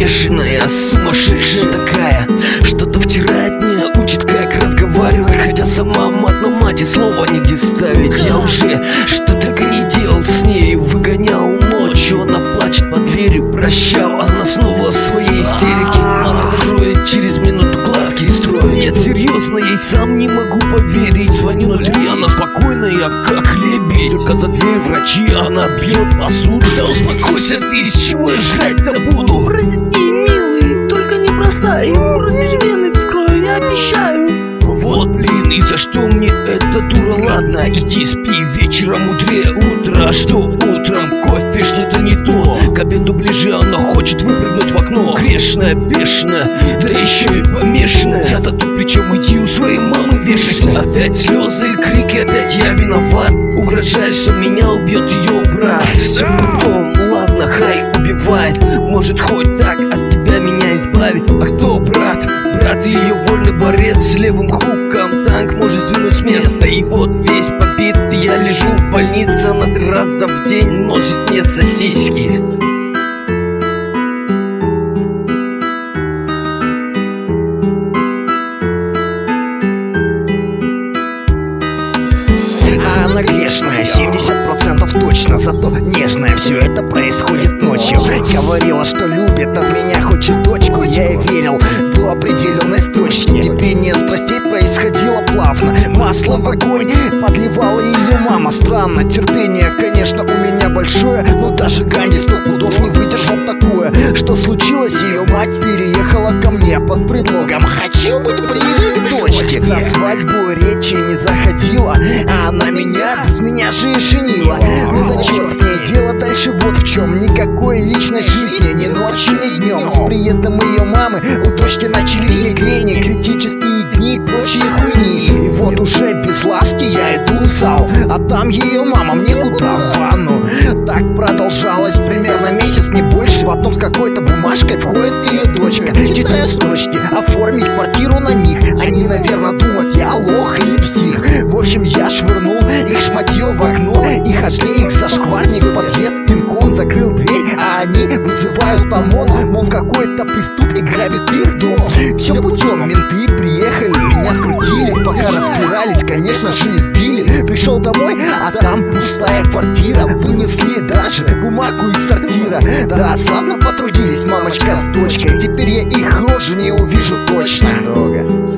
бешеная, сумасшедшая такая. Что-то втирает мне, учит, как разговаривать, хотя сама мат на мать и слова нигде ставить. Я уже что только не делал с ней, выгонял ночью, она плачет под дверью, прощал, она снова в своей истерике. Она откроет через минуту, глазки строит. Нет, серьезно, ей сам не могу поверить. Звоню на 3, она спокойная, как лебедь. Только за дверь врачи, она бьет посуду. Да успокойся ты, с чего я жрать-то буду? Прости, милый, только не бросай. Бросишь вены, вскрою, я обещаю. Вот блин, и за что мне эта дура? Ладно, иди спи, вечером мудрее утра. Что утром? Кофе, что-то не то. К обеду ближе, она хочет выпрыгнуть в окно. Грешная, бешеная, да еще и помешанная. Я-то тут причем, иди у своей мамы вешайся. Опять слезы и крики, опять я виноват. Угрожает, что меня убьет ее брат. С тем путем, ладно, хай убивает. Может хоть так от тебя меня избавить. А кто брат? Брат ее вольный борец с левым хуком. Танк может сдвинуть с места. И вот весь побит, я лежу в больнице. Она 3 раза в день носит мне сосиски. Она грешная, 70% точно, зато нежная. Все это происходит ночью. Говорила, что любит, от меня хочет дочку. Я ей верил до определенной строчки. Кипение страстей происходило плавно. Масло в огонь подливала ее мама. Странно, терпение, конечно, у меня большое, но даже Ганди 100 пудов не выдержал такое. Что случилось? Ее мать переехала ко мне под предлогом: хочу быть ближе к дочке. За свадьбу речи не заходила, а она меня без меня же и женила. Ну да черт с ней, дело дальше вот в чем. Никакой личной жизни, ни ночью, ни днем. С приездом ее мамы у дочки начались мигрени, критические дни и прочие хуйни. И вот уже без ласки я иду в зал, а там ее мама мне куда? В ванну. Так продолжалось примерно месяц, не больше. Потом с какой-то бумажкой входит ее дочка. Читаю строчки: оформить квартиру на них. Они, наверное, думают, я лох или псих. В общем, я швырнул их шматье в окно и хожли их зашкварник в подъезд. Пинком закрыл дверь, а они вызывают ОМОН. Мол, какой-то преступник грабит их дом. Все путем, менты приехали, меня скрутили. Пока разбирались, конечно же, избили. Пришел домой, а там пустая квартира. Вынесли даже бумагу из сортира. Да, славно потрудились мамочка с дочкой. Теперь я их рожи не увижу точно.